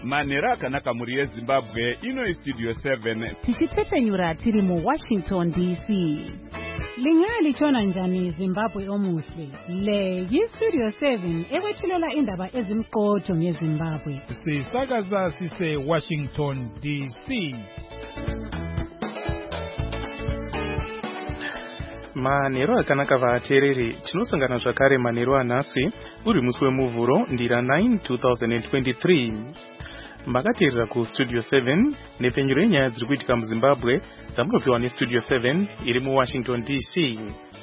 manhero akanaka muri yezimbabwe. Ino Studio 7 tichitepenyura tiri muWashington DC. Lingalitshona njani Zimbabwe omuhle? Le yiStudio 7 ekwethulela indaba ezimqotho ngeZimbabwe. Sisakaza sise Washington DC. Manhero akanaka vateereri, tinosangana zvakare manhero anhasi uri musi wemuvhuro ndira 9 2023. Makateerera kuStudio 7 nepenyuro yenyaya dziri kuitika muZimbabwe dzamunopiwa neStudio 7 iri muWashington DC.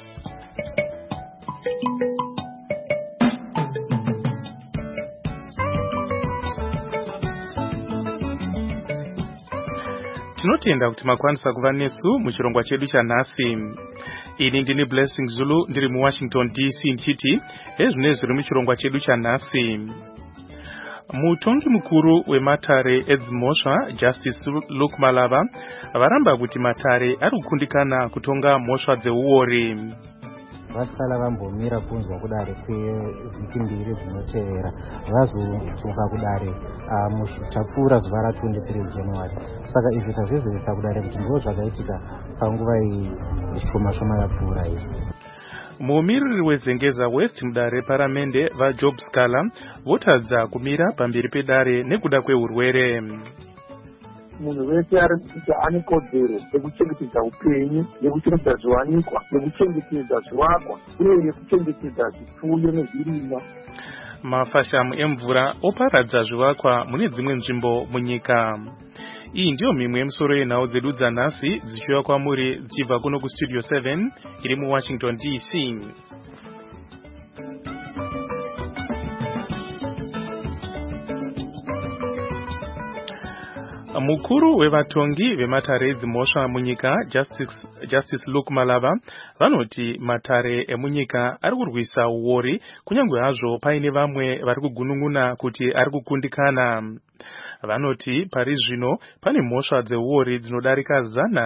Tinotenda kuti makwanisa kuva nesu muchirongwa chedu chanhasi. Ini ndini Blessing Zulu ndiri muWashington DC ndichiti ezvine zviri muchirongwa chedu chanhasi. Mutongi mukuru wematare edzimhosva Justice Luke Malava varamba kuti matare ari kukundikana kutonga mhosva dzeuori. Vasala vambomira kunzwa kudare kwevhiki mbiri dzinotevera vazotuka kudare tapfuura zuva ra23 January. Saka izvi tazvizivisa kudare kuti ndizvo zvakaitika panguva shoma yapfuura iyi. Mumiriri wezengeza West mudare paramende vaJob Scala votadza kumira pamberi pedare nekuda kweurwere. Munhu wese ari kuti ane kodzero yekuchengetedza upenyu, yekuchengetedza zviwanikwa, yekuchengetedza zvivakwa uye yekuchengetedza zvipfuyo nezvirimwa. Mafashamu emvura oparadza zvivakwa mune dzimwe nzvimbo munyika. Iyi ndiyo mimwe yemusoro yenhau dzedu dzanhasi dzichiuya kwamuri dzichibva kuno kuStudio 7 iri muWashington DC. Mukuru wevatongi vematare edzimhosva munyika Justice Luke Malava vanoti matare emunyika ari kurwisa uori kunyange hazvo paine vamwe vari kugunun'una kuti ari kukundikana. Vanoti pari zvino pane mhosva dzeuori dzinodarika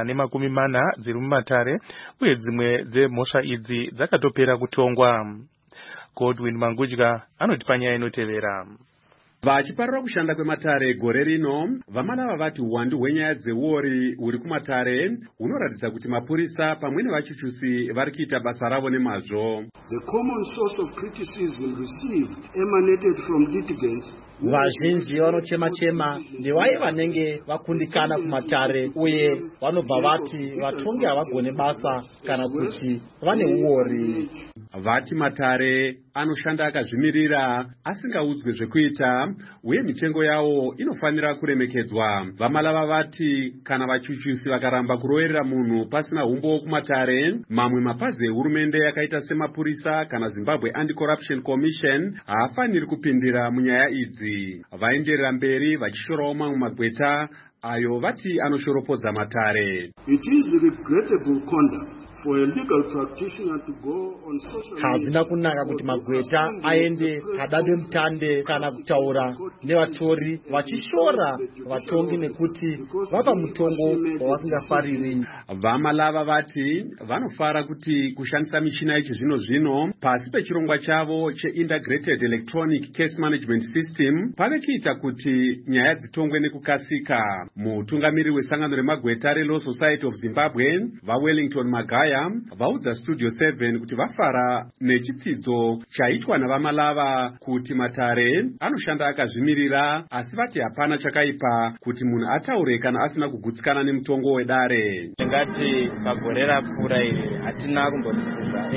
140 dziri mumatare uye dzimwe dzemhosva idzi dzakatopera kutongwa. Godwin Mangudya anoti panyaya inotevera. Vachiparira kushanda kwematare gore rino, Vamalava vati uwandu hwenyaya dzeuori huri kumatare hunoratidza kuti mapurisa pamwe nevachuchusi vari kuita basa ravo nemazvo. The common source of criticism received emanated from litigants. Vazhinji vanochema ndevaya vanenge vakundikana kumatare uye vanobva vati vatongi havagone basa kana kuti vane uori. Vati matare anoshanda akazvimirira asingaudzwe zvekuita uye mitengo yawo inofanira kuremekedzwa. Vamalava vati kana vachuchusi vakaramba kuroverera munhu pasina umbo kumatare, mamwe mapazi ehurumende yakaita semapurisa kana Zimbabwe Anti-Corruption Commission haafaniri kupindira munyaya idzi. Vaenderera mberi vachishorawo mamwe magweta ayo vati anoshoropodza matare. It is regrettable conduct for a legal practitioner to go on social media. Hazvina kunaka kuti magweta aende kadade mutande kana kutaura nevatori vachishora vatongi nekuti vapa mutongo wavasingafariri. Vamalava vati vanofara kuti kushandisa michina yechizvino-zvino pasi pechirongwa chavo cheIntegrated Electronic Case Management System pave kuita kuti nyaya dzitongwe nekukasika. Mutungamiri wesangano remagweta reLaw Society of Zimbabwe vaWellington Magaya vaudza Studio 7 kuti vafara nechitsidzo chaitwa navamalava kuti matare anoshanda akazvimirira, asi vati hapana chakaipa kuti munhu ataure kana asina kugutsikana nemutongo wedare. Ndingati pagore rapfuura iri hatina kumbotsiga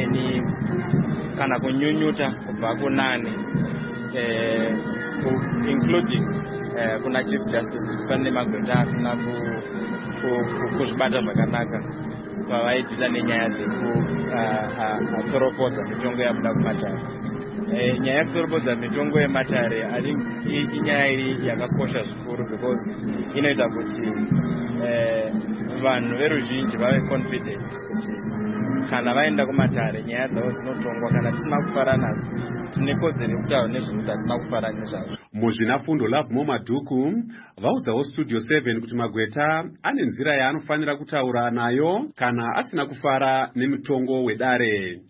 kana kunyunyuta kubva kunani, including kuna Chief Justice kuti pane magweta asina kuzvibata zvakanaka pavaitira nenyaya dzekutsoropodza mitongo yabuda kumatare. Nyaya yekutsoropodza mitongo yematare inyaya iri yakakosha zvikuru because inoita kuti vanhu veruzhinji vave confident kuti kana vaenda kumatare nyaya dzavo dzinotongwa kana tisina kufara nadzo tine kodzero yekutaura nezvekuti hatina kufara nezvazvo. Muzvinafundo Love Madhuku vaudzawo Studio 7 kuti magweta ane nzira yaanofanira kutaura nayo kana asina kufara nemitongo wedare.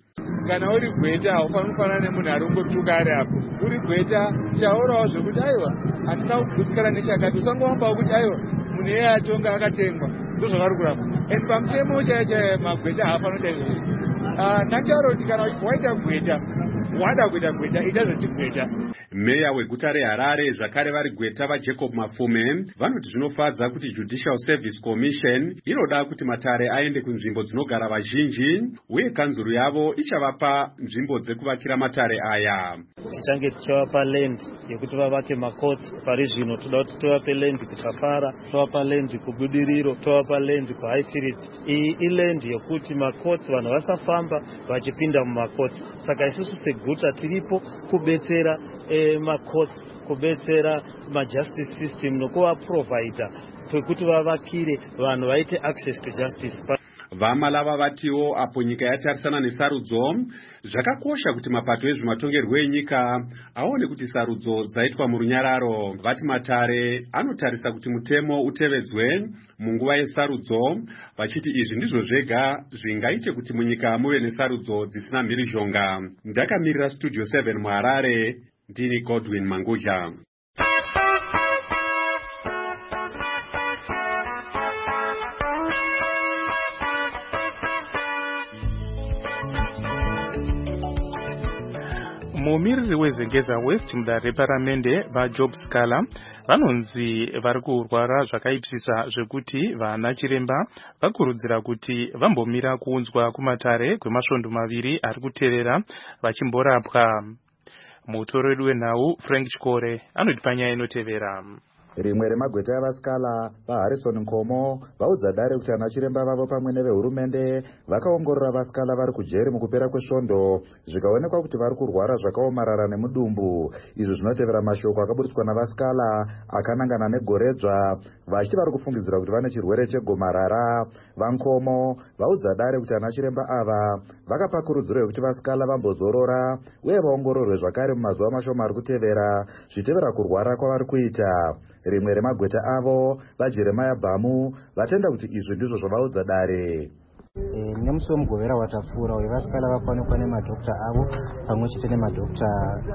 kana uri gweta haufaniri kufanana nemunhu ari kungotuka ari apo. Uri gweta taurawo zvekuti aiwa handina kugutsikana nechakati, usangowambawo kuti aiwa munhu iye atonga akatengwa ndozvavari kurapa. And pamutemo chaiye magweta haafanira kuita izvozvo. Ndataura kuti kana waita gweta wada kuita gweta ita zvechigweta. Meya weguta reHarare zvakare vari gweta vaJacob Mafume vanoti zvinofadza kuti Judicial Service Commission inoda kuti matare aende kunzvimbo dzinogara vazhinji uye kanzuru yavo ichavapa nzvimbo dzekuvakira matare aya. Tichange tichivapa land yekuti vavake makotsi. Pari zvino toda kuti tivape land kuTapara, tovapa land kuBudiriro, tovapa land kuHighfields. Iyi iland yekuti makotsi vanhu vasafamba vachipinda mumakotsi. Saka isusu seguta tiripo kubetsera makotsi, kubetsera majustice system nokuvaprovider pekuti vavakire vanhu vaite access to justice. Vamalava vatiwo apo nyika yatarisana nesarudzo, zvakakosha kuti mapato ezvematongerwo enyika aone kuti sarudzo dzaitwa murunyararo. Vati matare anotarisa kuti mutemo utevedzwe munguva yesarudzo, vachiti izvi ndizvo zvega zvingaite kuti munyika muve nesarudzo dzisina mhirizhonga. Ndakamirira Studio 7 muHarare, ndini Godwin Manguja. Mumiriri wezengeza West mudare reparamende vaJob Scala vanonzi vari kurwara zvakaipisisa zvekuti vana chiremba vakurudzira kuti vambomira kuunzwa kumatare kwemasvondo maviri ari kutevera vachimborapwa. Mutoreri wenhau Frank Chikore anoti panyaya inotevera. Rimwe remagweta avaScala vaHarrison Nkomo vaudza dare kuti ana chiremba vavo pamwe nevehurumende vakaongorora vaScala vari kujeri mukupera kwesvondo zvikaonekwa kuti vari kurwara zvakaomarara nemudumbu. Izvi zvinotevera mashoko akaburitswa navaScala akanangana negoredzva vachiti vari kufungidzira kuti vane chirwere chegomarara. VaNkomo vaudza dare kuti ana chiremba ava vakapa kurudziro yekuti vaScala vambozorora uye vaongororwe zvakare mumazuva mashoma ari kutevera zvitevera kurwara kwavari kuita. Rimwe remagweta avo vaJeremiah Bhamu vatenda kuti izvi ndizvo zvavaudza dare. Nemusi wemugovera watapfuura uye vaScala vafanikwa nemadhokta avo pamwe chete nemadhokta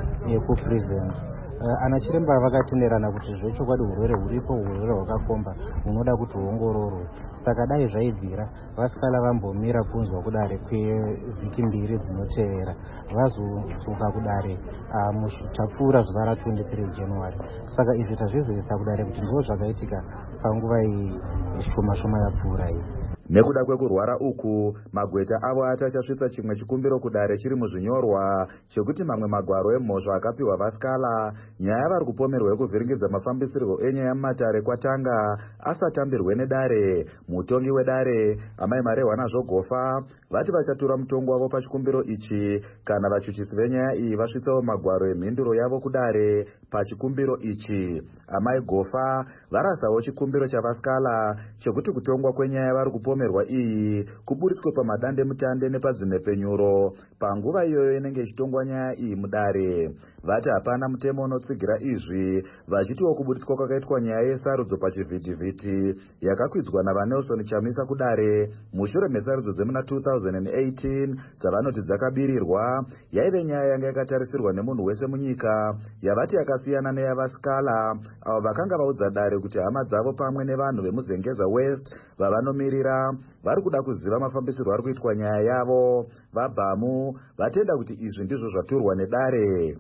ekuprisons. Ana chiremba vakatenderana kuti zvechokwadi urwere huripo, urwere hwakakomba hunoda kuti huongororwe. Saka dai zvaibvira vaScala vambomira kunzwa kudare kwevhiki mbiri dzinotevera vazodzoka kudare tapfuura zuva ra23 January. Saka izvi tazvizivisa kudare kuti ndizvo zvakaitika panguva iyi shoma yapfuura iyi. Nekuda kwekurwara uku magweta avo achasvitsa chimwe chikumbiro kudare chiri muzvinyorwa chekuti mamwe magwaro emhosva akapiwa vaScala nyaya vari kupomerwa yekuvhiringidza mafambisirwo enyaya mumatare kwatanga asatambirwe nedare. Mutongi wedare Amai Marehwana Zvogofa vati vachatura mutongo wavo pachikumbiro ichi kana vachuchisi venyaya iyi vasvitsawo magwaro emhinduro yavo kudare pachikumbiro ichi. Amai Gofa varasawo chikumbiro chavaScala chekuti kutongwa kwenyaya vari kupomerwa iyi kuburitswe pamadande mutande nepadzinhepfenyuro panguva iyoyo inenge ichitongwa nyaya iyi mudare. Vati hapana mutemo unotsigira izvi vachitiwo kuburitswa kwakaitwa nyaya yesarudzo pachivhitivhiti yakakwidzwa navaNelson Chamisa kudare mushure mesarudzo dzemuna 2018 dzavanoti dzakabirirwa yaive nyaya yanga yakatarisirwa nemunhu wese munyika yavati yakasiyana neyavaScala avo vakanga vaudza dare kuti hama dzavo pamwe nevanhu vemuzengeza West vavanomirira vari kuda kuziva mafambisirwo ari kuitwa nyaya yavo. VaBhamu vatenda kuti izvi ndizvo zvaturwa nedare.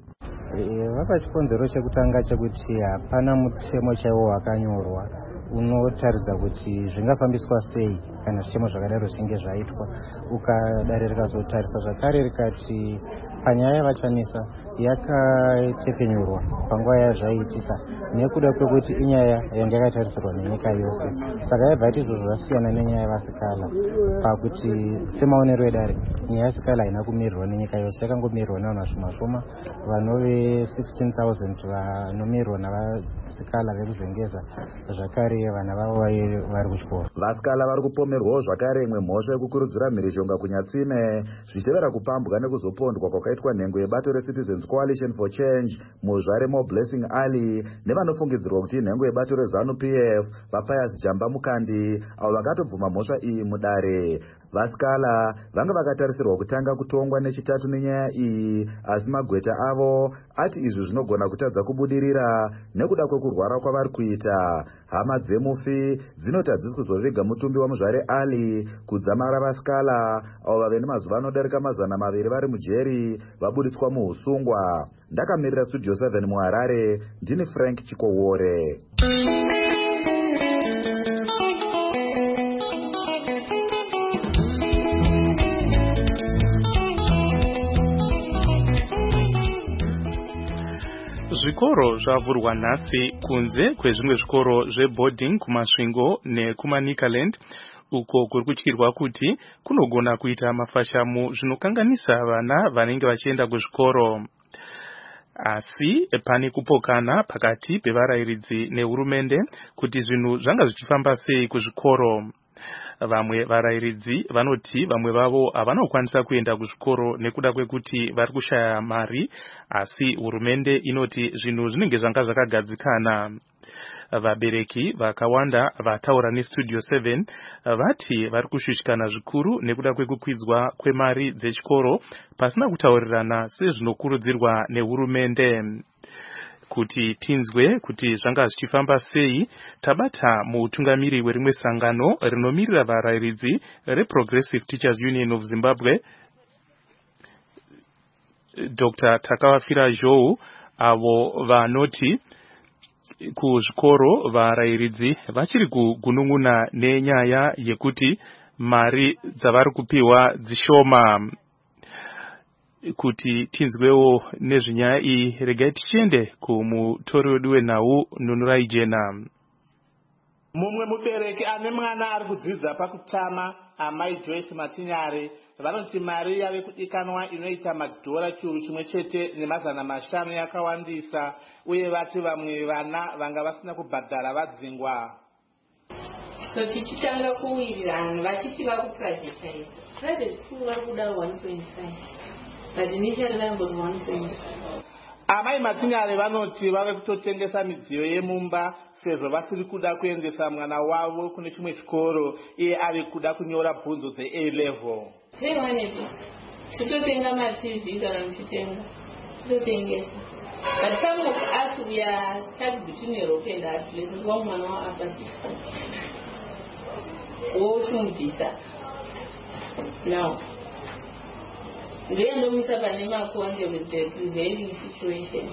Vapa chikonzero chekutanga chekuti hapana mutemo chaiwo wakanyorwa unotaridza kuti zvingafambiswa sei kana zvichemo zvakadaro zvinge zvaitwa. Ukadare rikazotarisa zvakare rikati panyaya yavachanisa yakatepfenyurwa panguva yazvaiitika nekuda kwekuti inyaya yanga yakatarisirwa nenyika yose. Saka yaibva yaita izvo zvasiyana nenyaya yavaScala pakuti semaonero edare nyaya yaScala haina kumirirwa nenyika yose, yakangomirirwa nevanhu vashoma vanove 16,000 vanomirirwa navaScala vekuzengeza zvakare vana vavo vari kuchikoro. VaScala vari kupomerwawo zvakare imwe mhosva yekukurudzira mhirizhonga kunyatsime zvichitevera kupambwa nekuzopondwa kwakaitwa nhengo yebato reCitizens Coalition for Change muzvare moBlessing Ali nevanofungidzirwa kuti inhengo yebato reZanu PF vaPius Jamba Mukandi avo vakatobvuma mhosva iyi mudare. vaskala vanga vakatarisirwa kutanga kutongwa nechitatu nenyaya iyi, asi magweta avo ati izvi zvinogona kutadza kubudirira nekuda kwekurwara kwavari kuita. Hama dzemufi dzinoti hadzisi kuzoviga mutumbi wamuzvare Ali kudzamara vaskala avo vave nemazuva anodarika 200 vari mujeri vaburitswa muusungwa. Ndakamirira Studio 7 muHarare, ndini Frank Chikowore. Zvikoro zvavhurwa nhasi kunze kwezvimwe zvikoro zveboarding kumasvingo nekumaNikaland, uko kuri kutyirwa kuti kunogona kuita mafashamu zvinokanganisa vana vanenge vachienda kuzvikoro. Asi pane kupokana pakati pevarayiridzi nehurumende kuti zvinhu zvanga zvichifamba sei kuzvikoro. Vamwe varayiridzi vanoti vamwe vavo havana kukwanisa kuenda kuzvikoro nekuda kwekuti vari kushaya mari, asi hurumende inoti zvinhu zvinenge zvanga zvakagadzikana. Vabereki vakawanda vataura neStudio 7 vati vari kushushikana zvikuru nekuda kwekukwidzwa kwemari dzechikoro pasina kutaurirana sezvinokurudzirwa nehurumende. Kuti tinzwe kuti zvanga zvichifamba sei, tabata mutungamiri werimwe sangano rinomirira varayiridzi reProgressive Teachers Union of Zimbabwe, Dr. Takawafira Zhou, avo vanoti kuzvikoro varayiridzi vachiri kugunun'una nenyaya yekuti mari dzavari kupiwa dzishoma. Kuti tinzwewo nezvenyaya iyi, regai tichiende kumutori wedu wenhau Nunurai Jena. Mumwe mubereki ane mwana ari kudzidza pakutama, amai Joyce Matinyare, vanoti mari yave kudikanwa inoita madhora chiuru chimwe chete ne500 yakawandisa, uye vati vamwe vana vanga vasina kubhadhara vadzingwa. So tichitanga kuwirirana vachiti vakuprivatize. Private school vari kuda 1.5. But initially I was 1.5. Amai Matinyare vanoti vave kutotengesa midziyo yemumba sezvo vasiri kuda kuendesa mwana wavo kune chimwe chikoro, iye ari kuda kunyora bvunzo dze-A level. Titotenga ma-TV kana muchitenga. Titotengesa. But some of us we are stuck between Europe and that place. One mwana wa apa 6. Wochumubvisa. Now. Ndoendomisa pane makonje with the prevailing situation.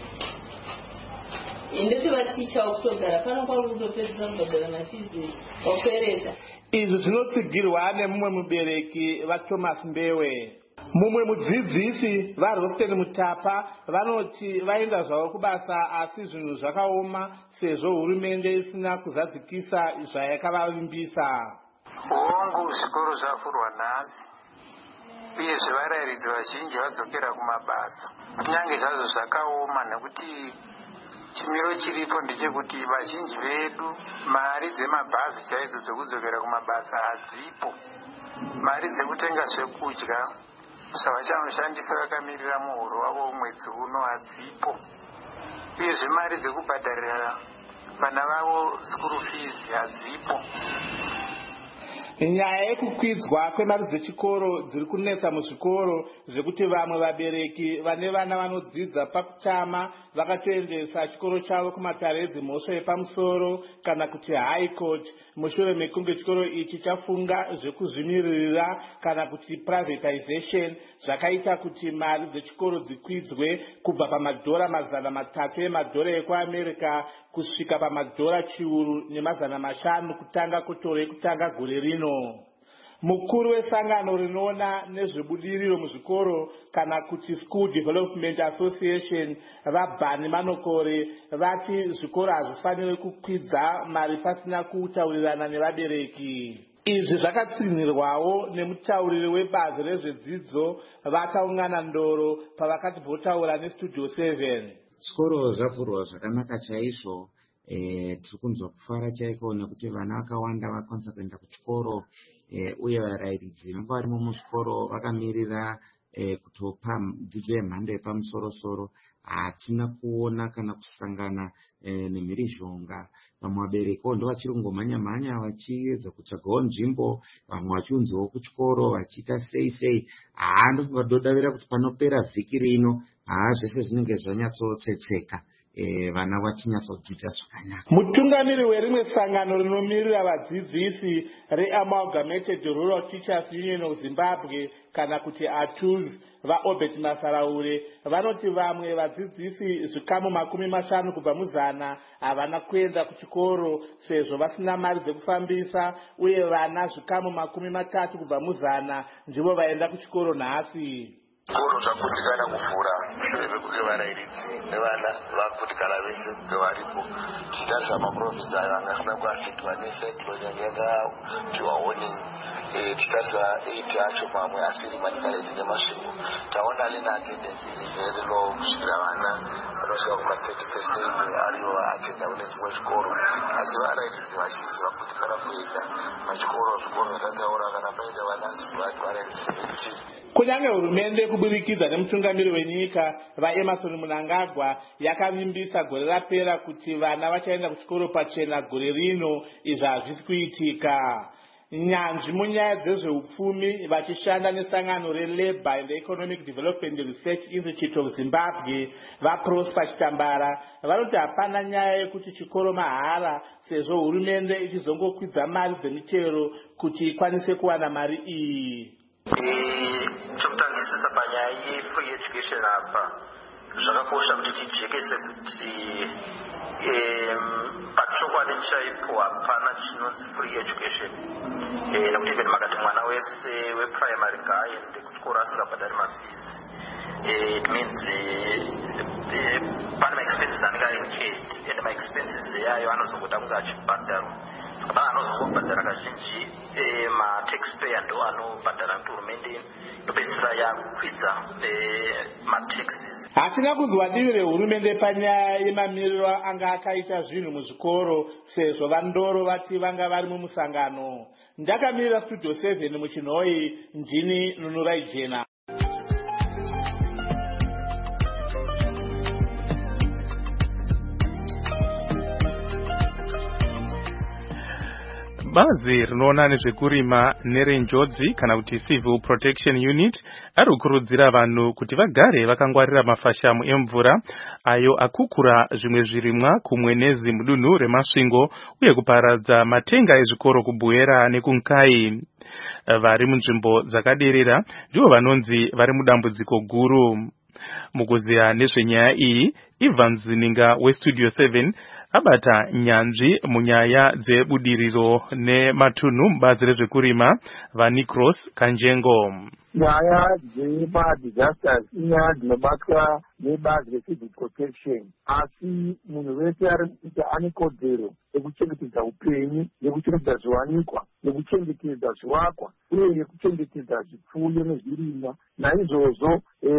Indoti vaticha okutogara pano kwakutopedzisa kubhadhara mafizi opereta. Izvi zvinotsigirwa nemumwe mubereki vaThomas Mbewe. Mumwe mudzidzisi vaRosten Mutapa vanoti vaenda zvavo kubasa asi zvinhu zvakaoma sezvo hurumende isina kuzadzikisa zvayakavavimbisa. Hongu zvikoro zvavhurwa nhasi. Uye zvevarayiridzi vazhinji vadzokera kumabasa. Kunyange zvazvo zvakaoma nekuti chimiro chiripo ndechekuti vazhinji vedu mari dzemabhazi chaidzo dzekudzokera kumabasa hadzipo. Mari dzekutenga zvekudya zvavachanoshandisa vakamirira muhoro wavo mwedzi uno hadzipo. Uyezve mari dzekubhadharira vana vavo school fees hadzipo. Nyaya yekukwidzwa kwemari dzechikoro dziri kunetsa muzvikoro zvekuti vamwe vabereki vane vana vanodzidza pakutama vakatoendesa chikoro chavo kumatare edzimhosva yepamusoro kana kuti High Court mushure mekunge chikoro ichi chafunga zvekuzvimiririra kana kuti privatization, zvakaita kuti mari dzechikoro dzikwidzwe kubva pamadhora 300 emadhora ekuAmerica kusvika pamadhora 1,500 kutanga kotore kutanga gore rino. Mukuru wesangano rinoona nezvebudiriro muzvikoro kana kuti School Development Association vaBhani Manokore vati zvikoro hazvifaniri kukwidza mari pasina kutaurirana nevabereki. Izvi zvakatsinirwawo nemutauriri webazi rezvedzidzo vakaungana ndoro pavakati votaura neStudio 7. Zvikoro zvavhurwa zvakanaka chaizvo. Tiri kunzwa kufara chaiko nekuti vana vakawanda vakwanisa kuenda kuchikoro. uye varairidzi vanenge varimo muzvikoro vakamirira kutopa dzidzo yemhando yepamusoro-soro. Hatina kuona kana kusangana nemhirizhonga. Vamwe vabereki ndo vachiri kungomhanya-mhanya vachiedza kutsvagawo nzvimbo, vamwe vachiunzwawo kuchikoro vachiita sei. Ndofunga ndodavira kuti panopera vhiki rino zvese zvinenge zvanyatsotsetseka, vana vachinyatsogidza zvakanaka. Mutungamiri werimwe sangano rinomirira vadzidzisi reAmalgamated Rural Teachers Union of Zimbabwe kana kuti ATUZ vaObert Masaraure vanoti vamwe vadzidzisi zvikamu 50 kubva muzana havana kuenda kuchikoro sezvo vasina mari dzekufambisa, uye vana zvikamu 30 kubva muzana ndivo vaenda kuchikoro nhasi. Zvikoro zvakundikana kuvhura shure mekuti varairidzi nevana vakundikana vese kwevaripo. Tichitarisa maprovinsi ayo angafuna kuafektwa necyclone yakatiwa warning. Tichitarisa 8 acho mamwe asiri manikaedi nemasvingo. Taona lina attendance iri very low kusvikira vana vanosvika kuma 30% ariyo atenda kune zvimwe zvikoro. Asi varairidzi vazhinji vakundikana kuenda pachikoro. Zvikoro zvakataura kana paenda vana varairidzi 17. Kunyange hurumende kubudikidza nemutungamiri wenyika vaEmerson Mnangagwa yakavimbisa gore rapera kuti vana vachaenda kuchikoro pachena gore rino, izvi hazvisi kuitika. Nyanzvi munyaya dzezveupfumi vachishanda nesangano reLabour and Economic Development Research Institute of Zimbabwe vaProsper Chitambara vanoti hapana nyaya yekuti chikoro mahara, sezvo hurumende ichizongokwidza mari dzemichero kuti ikwanise kuwana mari iyi. Chokutangisisa panyaya yefree education apa zvakakosha kuti tijekese kuti pachokwadi chaipo hapana chinonzi free education, nekuti even makati mwana wese weprimary ngaaende kuchikoro asingabhadhari mafees. It means pane maexpenses anenge ari incurred, and maexpenses yayo anozongoda kunge achibhadharwa. Saka anozongobhadhara kazhinji mataxpayer ndo anobhadhara kuti hurumende inopedzisira yakukwidza mataxes. Hatina kunzwa divi rehurumende panyaya yemamiriro anga akaita zvinhu muzvikoro, sezvo vandoro vati vanga vari mumusangano. Ndakamirira Studio 7 muChinhoyi, ndini Nunurai Jena. Bazi rinoona nezvekurima nerenjodzi kana kuti Civil Protection Unit ari kukurudzira vanhu kuti vagare vakangwarira mafashamu emvura ayo akukura zvimwe zvirimwa kumwe nezi mudunhu remasvingo uye kuparadza matenga ezvikoro kuBuera nekunkai. Vari munzvimbo dzakaderera ndivo vanonzi vari mudambudziko guru. Mukuziya nezvenyaya iyi, Ivan Zininga weStudio 7 abata nyanzvi munyaya dzebudiriro nematunhu mubazi rezvekurima vaNicros Kanjengo. Nyaya dzemadisasters inyaya dzinobatwa nebazi recivil protection, asi munhu wese ari kuti ane kodzero yekuchengetedza upenyu, yekuchengetedza zviwanikwa, yekuchengetedza zvivakwa uye yekuchengetedza zvipfuyo nezvirimwa. Naizvozvo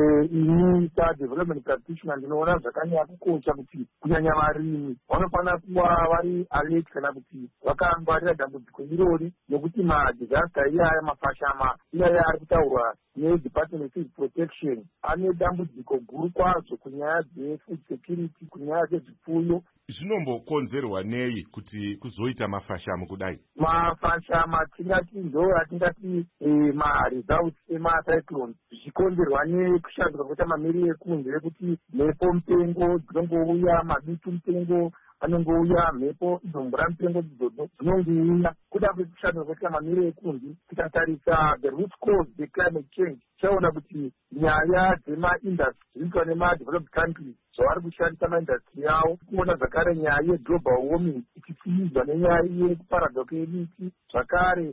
ini sadevelopment practitioner ndinoona zvakanyanya kukosha kuti kunyanya varimi vanofanira kuva vari alert kana kuti vakangwarira dambudziko irori, nokuti madisaster iyaya mafashama iyaya ari kutaurwa neDepartment of Civil Protection ane dambudziko guru kwazvo kunyaya dzefood security, kunyaya dzezvipfuyo. Zvinombokonzerwa nei kuti kuzoita mafashamo kudai? Mafashama tingati ndo atingati maresults emacyclone zvichikonzerwa nekushanduka kuita mamiriro ekunze ekuti mhepo mupengo dzinongouya, madutu mupengo anongouya, mhepo izombura mupengo dzinongouya kuda kwekushanduka kuita mamiriro ekunze. Tikatarisa the root cause declimate change chaona kuti nyaya dzemaindustry dzinoitwa nemadeveloped countries zvavari kushandisa maindustry yavo, kuona zvakare nyaya yeglobal warming ichipfumidzwa nenyaya yekuparadzwa kwemiti, zvakare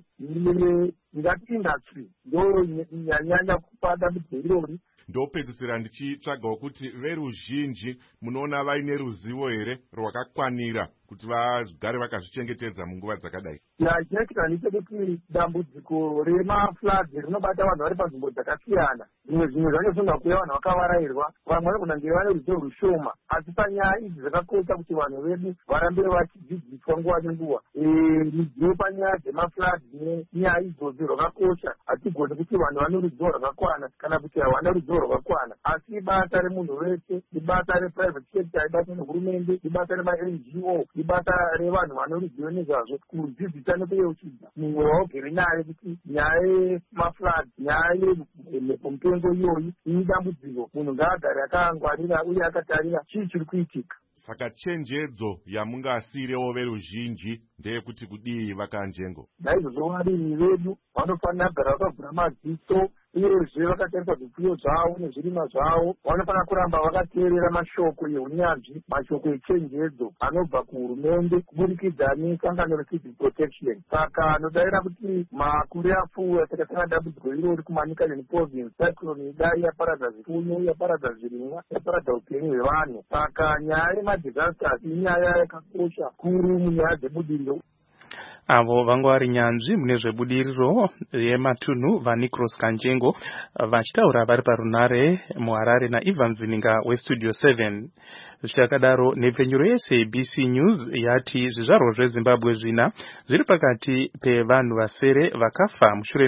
ingati industry ndo nyanyanya kupa dambudziko irori. Ndopedzisira ndichitsvagawo kuti veruzhinji munoona vaine ruzivo here rwakakwanira kuti vagare vakazvichengetedza munguva dzakadai? Chinoitika ndechekuti dambudziko remafloods rinobata vanhu vari panzvimbo dzakasiyana. Zvimwe zvacho zvinogona kuuya vanhu vakavarairwa, vamwe vanogona kunge vane ruzivo rushoma, asi panyaya idzi zvakakosha kuti vanhu vedu varambe vachidzidziswa nguva nenguva. Ruzivo panyaya dzemafloods nenyaya idzodzo rwakakosha. Hatigoni kuti vanhu vane ruzivo rwakakwana kana kuti havana ruzivo rwakakwana, asi ibasa remunhu wese, ibasa reprivate sector, ibasa rehurumende, ibasa rema-NGO, ibasa revanhu vane ruzivo nezvazvo kudzidzisa nekuyeuchidza mumwe waugere naye kuti nyaya yemafloods, nyaya yemhepomupengo iyoyi idambudziko. Munhu ngaagare akangwarira uye akatarira chii chiri kuitika. Saka chenjedzo yamungasiyirawo veruzhinji ndeyekuti kudii vakanjengo? Naizvozvo varimi vedu vanofanira kugara vakavhura madziso uyezve vakatarisa zvipfuyo zvavo nezvirimwa zvavo. Vanofanira kuramba vakateerera mashoko eunyanzvi, mashoko echenjedzo anobva kuhurumende kubudikidza nesangano recivil protection. Saka anodaira kuti makore apfuura takasangana dambudziko irori kumanika neprovince, cyclone idai yaparadza zvipfuyo, yaparadza zvirimwa, yaparadza upenyu hwevanhu. Saka nyaya yemadisasters inyaya yakakosha kuru munyaya dzebudiriro. Avo vanga vari nyanzvi mune zvebudiriro yematunhu vaNicros Kanjengo vachitaura vari parunare muHarare naIvan Zininga weStudio 7. Zvichakadaro nepfenyuro yeSABC News yati zvizvarwa zveZimbabwe zvina zviri pakati pevanhu vasere vakafa mushure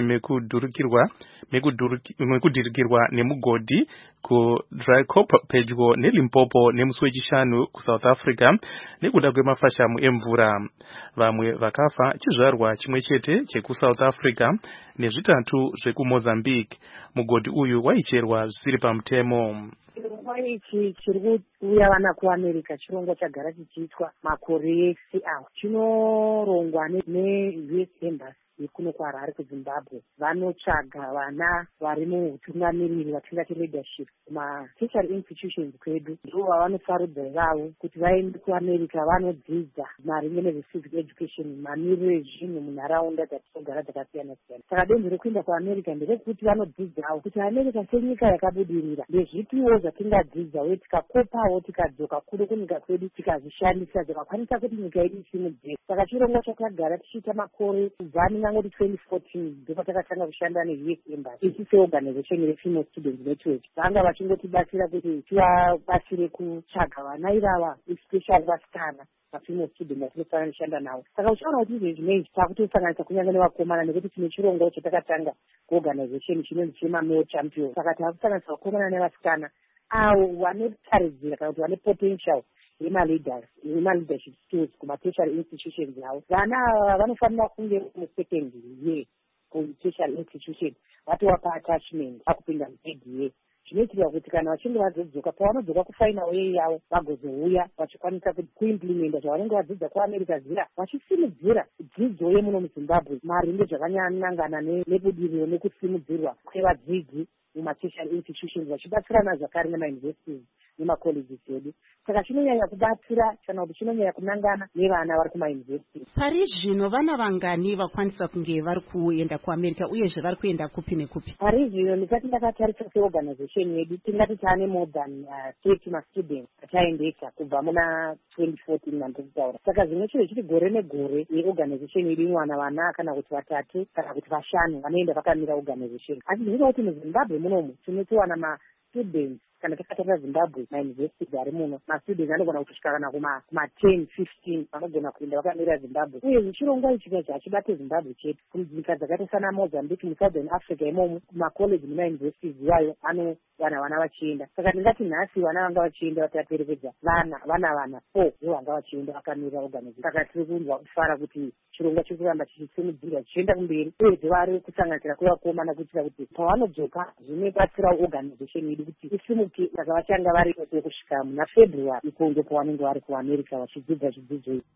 mekudhirikirwa nemugodhi kuDriekoop pedyo neLimpopo nemusi wechishanu kuSouth Africa nekuda kwemafashamu emvura. Vamwe vakafa chizvarwa chimwe chete chekuSouth Africa nezvitatu zvekuMozambique. Mugodhi uyu waicherwa zvisiri pamutemo. Chirongwa ichi chiri kuuya vana kuAmerica, chirongwa chagara chichiitwa makore ese awo. Chinorongwa neUS Embassy yekuno kuHarare kuZimbabwe. Vanotsvaga vana vari muhutungamiriri vatingati leadership kuma-tertiary institutions kwedu, ndivo vavanofarudza vavo kuti vaende kuAmerica vanodzidza maringe nezvecivic education, mamiriro ezvinhu munharaunda dzatinogara dzakasiyana siyana. Saka denzo rekuenda kuAmerica nderekuti vanodzidzawo kuti America senyika yakabudirira ndezvipiwo zvatingadzidza uye tikakopawo tikadzoka kuno kunyika kwedu tikazvishandisa zvakakwanisa kuti nyika yedu isimudzire. Saka chirongwa chakagara tichiita makore kubva ngoti 2014 ndipo takatanga kushanda neUS Embassy ichi seorganization yeFemale Students Network. Vanga vachingotibatsira kuti tivabatsire kutsvaga vana ivava especially vasikana vafemale students vatinofanira kushanda navo. Saka uchaona kuti izvezvi zvinezvi takutosanganisa kunyange nevakomana nekuti tine chirongwa chatakatanga kuorganization chinonzi chema-male champion. Saka takusanganisa vakomana nevasikana avo vanotaridzira kana kuti vane potential leadership skills kuma-tertiary institutions avo. Vana ava vanofanira kunge mu2nd year ku-tertiary institution vatovapa attachment vakupinda mu3rd year. Zvinoitirwa kuti kana vachinge vazodzoka pavanodzoka kufainal year yavo vagozouya vachikwanisa kuimplementa zvavanenge vadzidza kuAmerica zviya, vachisimudzira dzidzo yemuno muZimbabwe maringe zvakanyanangana nebudiriro nekusimudzirwa kwevadzidzi muma-tertiary institutions vachibatsirana zvakare nemauniversities nemacolleges edu. Saka chinonyanya kubatsira kana kuti chinonyanya kunangana nevana vari kumauniversities. Pari zvino vana vangani vakwanisa kunge vari kuenda kuAmerica uyezve vari kuenda kupi nekupi? Pari zvino ndisati ndakatarisa seorganization yedu tingati taane more than 30 mastudents ataendesa kubva muna 2014 nandokutaura. Saka zvimwe chiro chiri gore negore yeorganization yedu inwana vana kana kuti vatatu kana kuti vashanu vanoenda vakamira organization. Asi zvinoita kuti muZimbabwe munomu tinotowana mastudents kana takatarira Zimbabwe mauniversity ari muno mastudents anogona kusvika kana kuma10 15 vanogona kuenda vakamira Zimbabwe. Uye chirongwa ichi chachibate Zimbabwe chetu kunyika dzakaita sana Mozambique muSouthern Africa imomo kumacollege nemauniversities iwayo vana vachienda. Saka ndingati nhasi vana vanga vachienda vataperekedza vana 4 ndivo vanga vachienda vakamira organization. Saka tiri kunzwa kufara kuti chirongwa chiri kuramba chichisimudzira chichienda kumberi uye vari kusanganisira kwevakomana kuitira kuti pavanodzoka zvinobatsirawo organization yedu kuti isimuke. Saka vachanga vari kusvika muna February ikonzo pavanenge vari kuAmerica vachidzidza zvidzidzo izvi.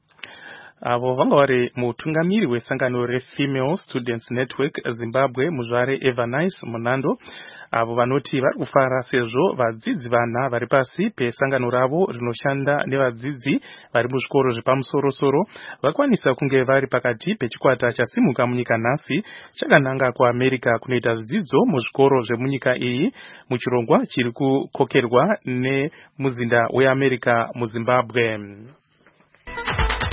Avo vanga vari mutungamiri wesangano reFemale Students Network Zimbabwe muzvare Evanice Munando. Avo vanoti vari kufara sezvo vadzidzi vana vari pasi pesangano ravo rinoshanda nevadzidzi vari muzvikoro zvepamusoro-soro vakwanisa kunge vari pakati pechikwata chasimuka munyika nhasi chakananga kuAmerica kunoita zvidzidzo muzvikoro zvemunyika iyi muchirongwa chiri kukokerwa nemuzinda weAmerica muZimbabwe.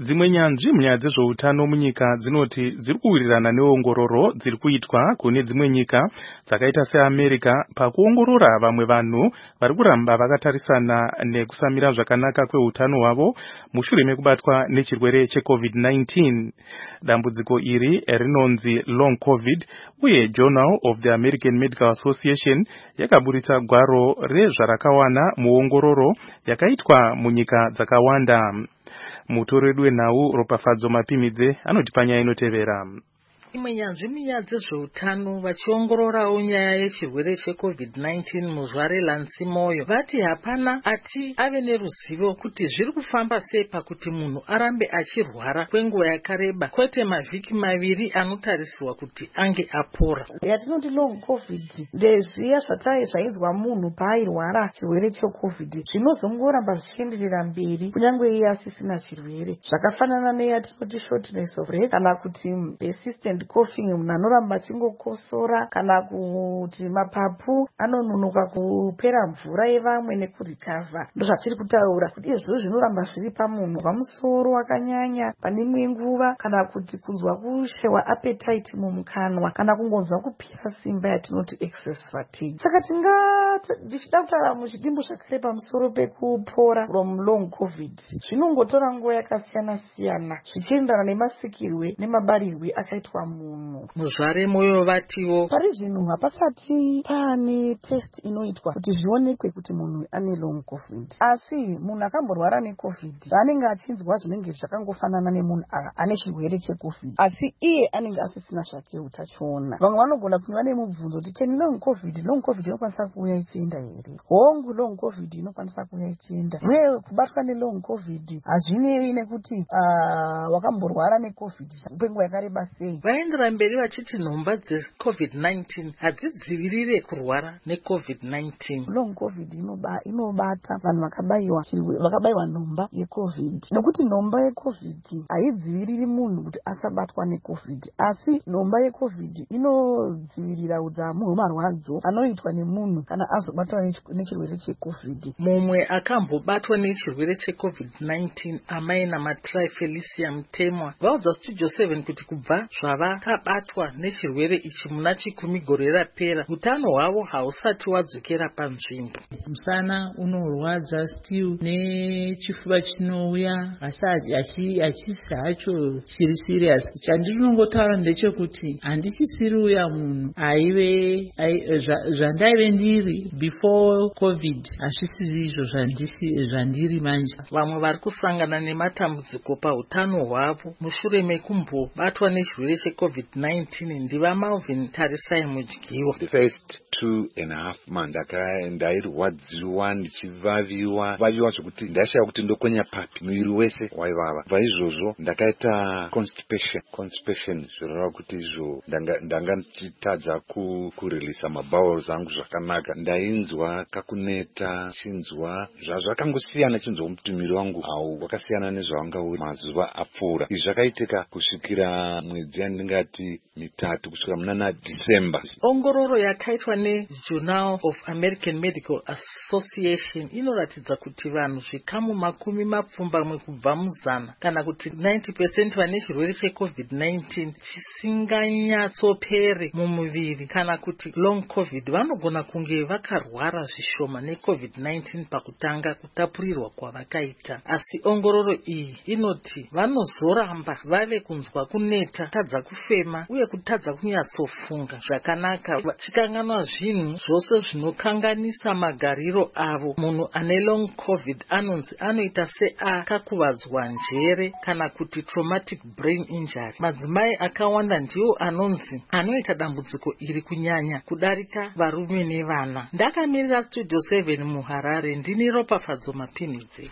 Dzimwe nyanzvi munyaya dzezveutano munyika dzinoti dziri kuwirirana neongororo dziri kuitwa kune dzimwe nyika dzakaita seAmerica pakuongorora vamwe vanhu vari kuramba vakatarisana nekusamira zvakanaka kweutano hwavo mushure mekubatwa nechirwere cheCovid-19. Dambudziko iri rinonzi long COVID uye Journal of the American Medical Association yakaburitsa gwaro rezvarakawana muongororo yakaitwa munyika dzakawanda. Mutoredu wenhau Ropafadzo Mapimidze anoti panyaya inotevera. Imwe nyanzvi munyaya dzezveutano vachiongororawo nyaya yechirwere cheCovid-19 muzvare Lansimoyo vati hapana ati ave neruzivo kuti zviri kufamba sei pakuti munhu arambe achirwara kwenguva yakareba kwete mavhiki maviri anotarisirwa kuti ange apora. Yatinoti long COVID ndezviya zvainzwa munhu paairwara chirwere cheCovid zvinozongoramba zvichienderera mberi kunyange iye asisina chirwere, zvakafanana neyatinoti shortness of breath kana kuti persistent coughing, munhu anoramba achingokosora kana kuti mapapu anononoka kupera mvura yevamwe nekurikavha. Ndozvatiri kutaura kuti izvo zvinoramba zviri pamunhu, pamusoro wakanyanya pane imwe nguva kana kuti kunzwa kushewa appetite mumukanwa kana kungonzwa kupira simba yatinoti excess fatigue. Saka ndichida kutaura muchidimbu zvakare pamusoro pekupora from long COVID zvinongotora nguva yakasiyana siyana zvichiendana nemasikirwe nemabarirwe akaitwa munhu. Muzvare Moyo vatiwo pari zvino hapasati pane test inoitwa kuti zvionekwe kuti munhu ane long COVID, asi munhu akamborwara neCovid anenge achinzwa zvinenge zvakangofanana nemunhu ane chirwere cheCovid asi iye anenge asisina zvake utachiona. Vamwe vanogona kuva nemubvunzo kuti keni long COVID inokwanisa kuuya ichienda here? Hongu long COVID inokwanisa kuuya ichienda. Uye kubatwa nelong COVID hazvinei nekuti wakamborwara neCovid kwenguva yakareba sei. Vaendera mberi vachiti nhomba dzeCovid-19 hadzidzivirire kurwara neCovid-19. Long COVID inobata vanhu vakabayiwa nhomba yeCovid, nekuti nhomba yeCovid haidziviriri munhu kuti asabatwa neCovid, asi nhomba yeCovid inodzivirira udzamu hwemarwadzo anoitwa nemunhu kana azobatwa nechirwere cheCovid. Mumwe akambobatwa nechirwere cheCovid-19 amai naMatrifelisia Mutemwa vaudza Studio 7 kuti kubva zvavakabatwa nechirwere ichi muna chikumi gore rapera utano hwavo hausati wadzokera panzvimbo. Musana unorwadza still nechifuva chinouya asi hachisi hacho chiri serious. Chandinongotaura ndechekuti handichisiri uya munhu zvandaive ndiri before COVID hazvisiri izvo zvandiri manje. Vamwe vari kusangana nematambudziko pautano hwavo mushure mekumbobatwa nechirwere cheCovid-19 ndiva Malvin Tarisai Mudyiwa. The first 2.5 months ndairwadziwa ndichivaviwa zvekuti ndaishaya kuti ndokonya papi muviri wese waivava. Bva izvozvo ndakaita constipation zvoreva kuti izvo ndanga ndichitadza kureleasa mabowels angu zvakanaka. Ndainzwa kakuneta, chinzwa zvakangosiyana, chinzwa kuti muviri wangu wakasiyana nezvawanga uri mazuva apfuura. Izvi zvakaitika kusvikira mwedzi yandingati 3 kusvika muna December. Ongororo yakaitwa neJournal of American Medical Association inoratidza kuti vanhu zvikamu 10 kubva muzana kana kuti 90% vane chirwere cheCovid-19 chisinganyatsopere mumuviri kana kuti long COVID vanogona kunge vakarwara zvishoma neCovid-19 pakutanga kutapurirwa kwavakaita. Asi ongororo iyi inoti vanozoramba vave kunzwa kuneta, kutadza kufema uye kutadza kunyatsofunga zvakanaka vachikanganwa zvinhu zvose zvinokanganisa magariro avo. Munhu ane long COVID anonzi anoita seakakuvadzwa njere kana kuti traumatic brain injury. Madzimai akawanda ndiwo anonzi anoita dambudziko iri kunyanya kudarika varume nevana. Ndakamirira Studio 7 muHarare, ndini Ropafadzo Mapimidze.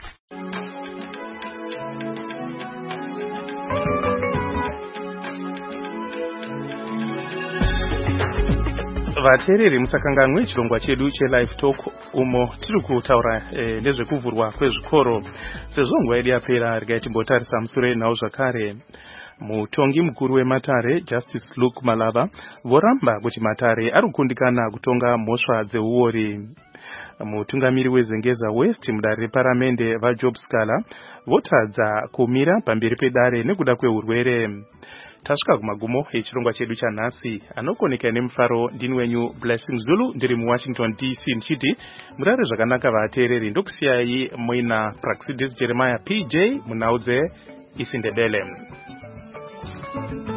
Vateereri musakanganwe chirongwa chedu cheLive Talk umo tiri kutaura nezvekuvhurwa kwezvikoro. Sezvo nguva yedu yapera regai timbotarisa musure nawo zvakare. Mutongi mukuru weMatare Justice Luke Malava voramba kuti Matare ari kukundikana kutonga mhosva dzeuori. mutungamiri wezengeza west mudare reparamende vajob scala votadza kumira pamberi pedare nekuda kweurwere. Tasvika kumagumo echirongwa chedu chanhasi. Anokoneka nemufaro ndini wenyu Blessing Zulu ndiri muWashington DC ndichiti murare zvakanaka vateereri. Ndokusiyai muina Praxidis Jeremiah PJ munhau dzeIsindebele.